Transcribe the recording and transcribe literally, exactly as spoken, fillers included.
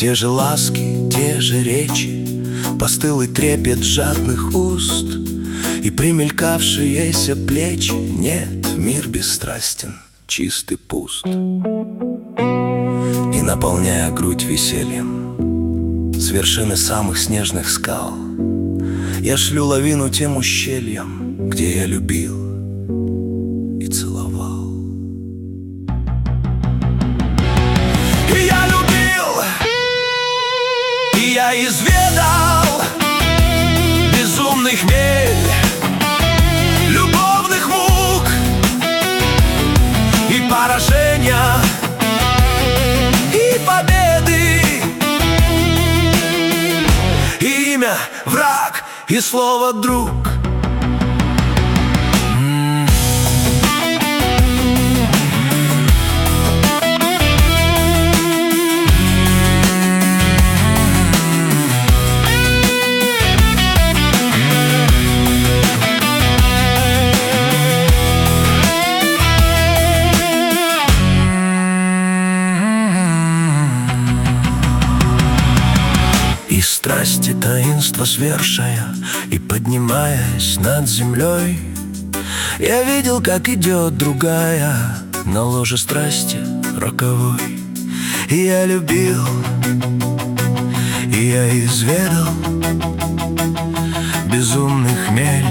Те же ласки, те же речи, постылый трепет жадных уст и примелькавшиеся плечи. Нет, мир бесстрастен, чист и пуст. И наполняя грудь весельем с вершины самых снежных скал, я шлю лавину тем ущельям, где я любил и целовал. И я любил, и я изведал безумных мель, любовных мук и поражения, и победы, и имя враг, и слово друг. И страсти таинство свершая и поднимаясь над землей, я видел, как идет другая на ложе страсти роковой. И я любил, и я изведал безумных хмель,